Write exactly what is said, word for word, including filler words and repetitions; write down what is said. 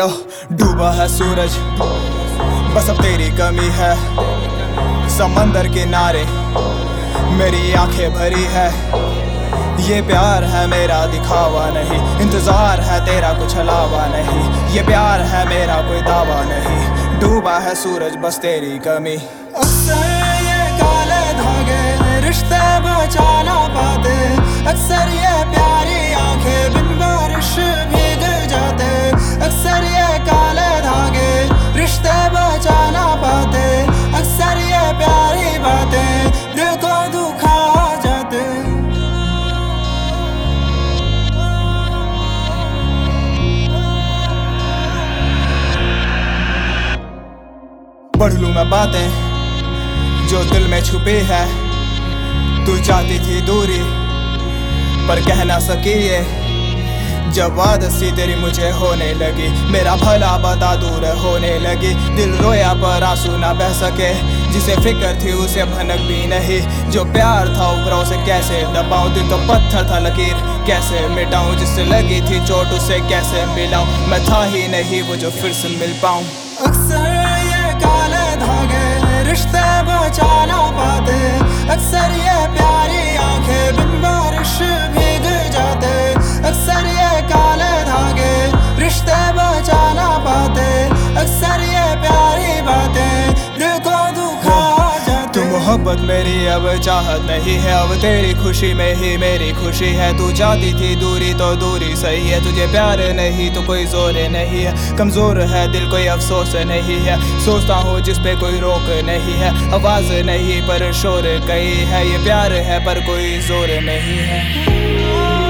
यो डूबा है सूरज, बस अब तेरी कमी है। समंदर किनारे मेरी आंखें भरी है। ये प्यार है मेरा दिखावा नहीं, इंतजार है तेरा कुछ अलावा नहीं। ये प्यार है मेरा कोई दावा नहीं, डूबा है सूरज बस तेरी कमी। अक्सर ये काले धागे रिश्ते बचा ना पाते, अक्सर ये प्यारी आंखें बिन बारिश भीग जाते। अक्सर ये काले धागे रिश्ते बचा ना पाते, अक्सर ये प्यारी बातें दिल को दुखा जाते। पढ़ लूं मैं बातें जो दिल में छुपी है। तू चाहती थी दूरी पर कह ना सकी ये, जब आदसी तेरी मुझे होने लगी। मेरा भला बता दूर होने लगी, दिल रोया पर आंसू ना बह सके। जिसे फिक्र थी उसे भनक भी नहीं, जो प्यार था उभरा उसे कैसे दबाऊं। दिल तो पत्थर था लकीर कैसे मिटाऊं, जिससे लगी थी चोट उसे कैसे मिलाऊं। मैं था ही नहीं वो जो फिर से मिल पाऊं। अक्सर ये काले धागे रिश्ते बचा ना पाते, अक्सर ये प्यारी आंखें बिन बारिश भीग जाते। अक्सर ये काले धागे रिश्ते बचा ना पाते, अक्सर ये प्यारी बातें दिल को दुखा जाते। तू मोहब्बत मेरी अब चाहत नहीं है, अब तेरी खुशी में ही मेरी खुशी है। तू चाहती थी दूरी तो दूरी सही है, तुझे प्यार नहीं तो कोई जोर नहीं है। कमजोर है दिल कोई अफसोस नहीं है, सोचता हूँ जिस पे कोई रोक नहीं है। आवाज नहीं पर शोर कहीं है, ये प्यार है पर कोई जोर नहीं है।